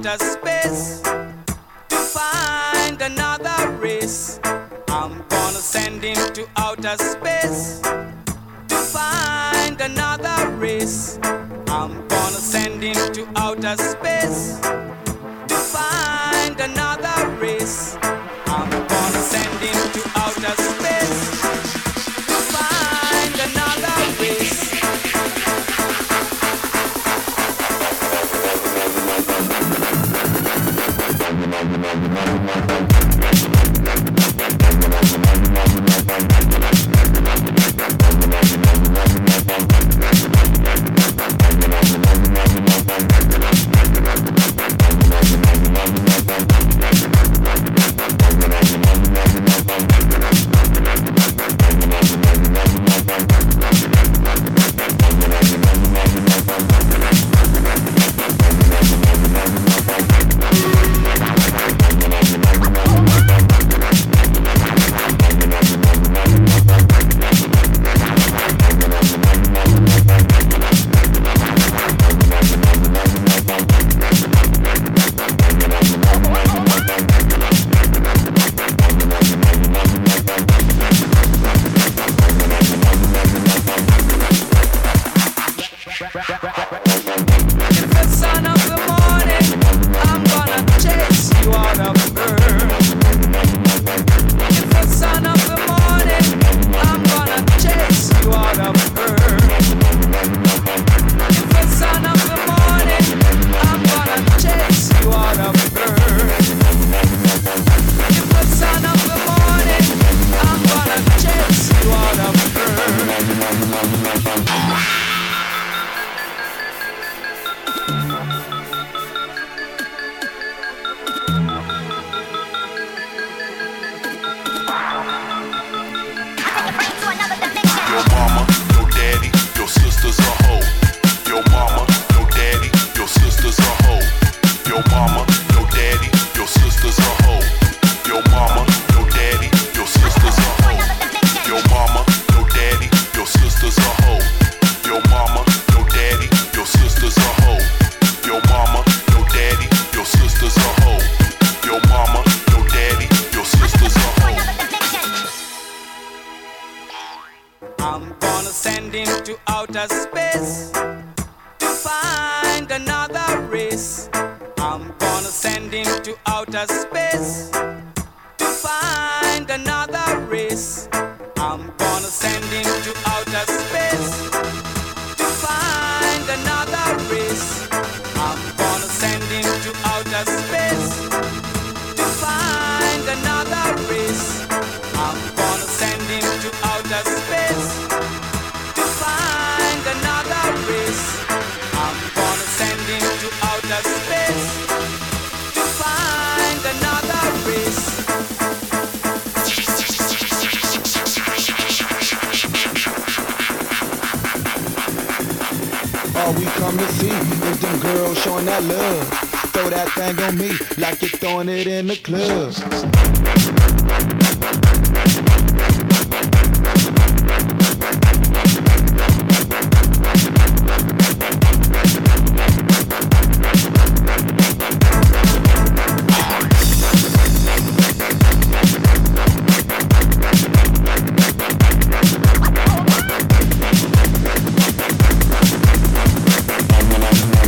outer space to find another race. I'm gonna send him to outer space to find another race. I'm gonna send him to outer space to find another race. I'm gonna send him to outer space to find another race. I'm gonna send him to outer space to find another race. I'm gonna send him to outer space to find another race. I'm gonna send him to outer space to find another race. I'm gonna send him to outer space to find another race. I'm gonna send him to outer space to find another race. I'm gonna send him to outer space to find another race. All we come to see is them girls showing that love. Throw that thing on me like you're throwing it in the club.